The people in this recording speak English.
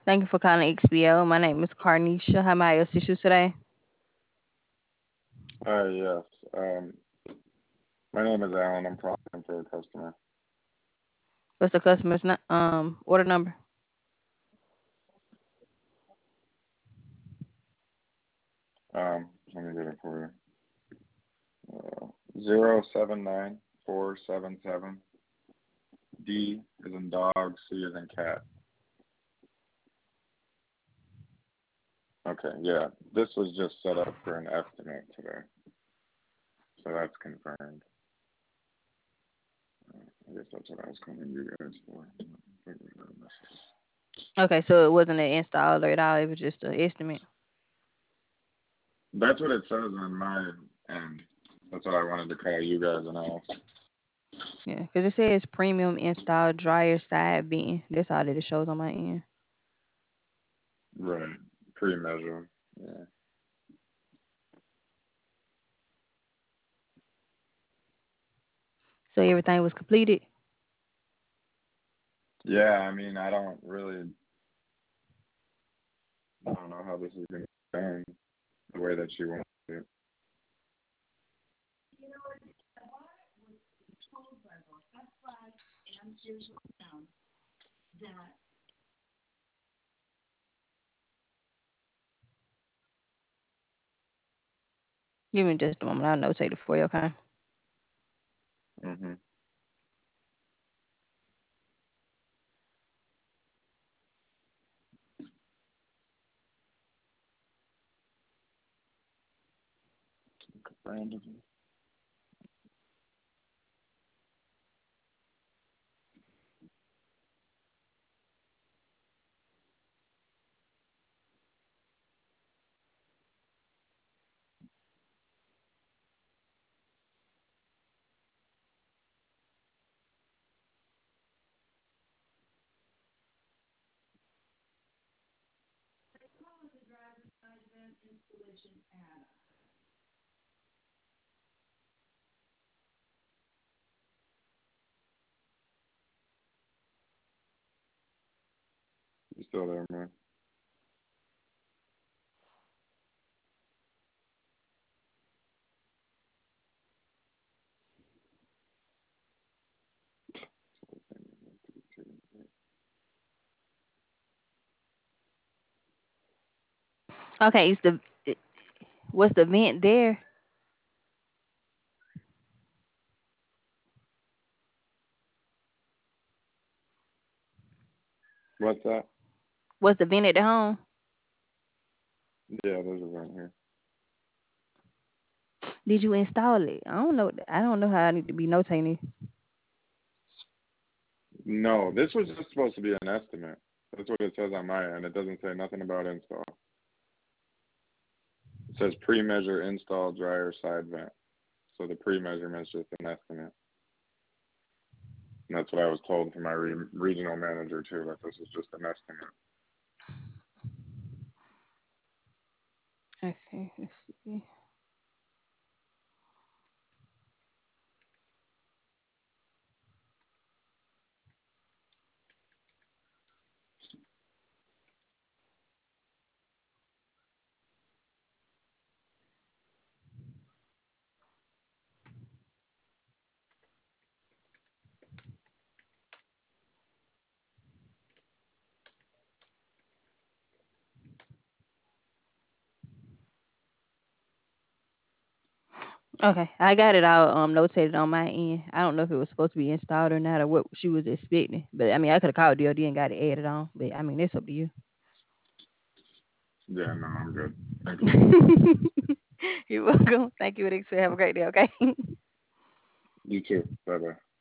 Thank you for calling XBO. My name is Carnisha. How may I assist you today? Yes. My name is Alan. I'm calling for a customer. What's the customer's order number? Let me get it for you. 079477 D is in dog, C is in cat. Okay, yeah. This was just set up for an estimate today, so that's confirmed. I guess that's what I was calling you guys for. Okay, so it wasn't an installer at all. It was just an estimate. That's what it says on my end. That's what I wanted to call you guys and ask. Yeah, because it says premium install dryer side bin. That's all that it shows on my end. Right. Pre-measure. Yeah. So everything was completed. Yeah, I mean, I don't know how this is going to be done the way that she wants it. Give me just a moment. I'll notate it for you, okay? Hmm. Brandon. You still there, man? Okay, what's the vent there? What's that? What's the vent at the home? Yeah, there's a vent here. Did you install it? I don't know. I don't know how I need to be notating it. No, this was just supposed to be an estimate. That's what it says on my end. It doesn't say nothing about install. It says pre-measure install dryer side vent. So the pre-measurement's just an estimate. And that's what I was told from my regional manager too, that this is just an estimate. Okay, let's see. Okay, I got it all notated on my end. I don't know if it was supposed to be installed or not, or what she was expecting. But I mean, I could have called DOD and got it added on. But I mean, it's up to you. Yeah, no, I'm good. Thank you. You're welcome. Thank you, Alex. Have a great day. Okay. You too. Bye bye.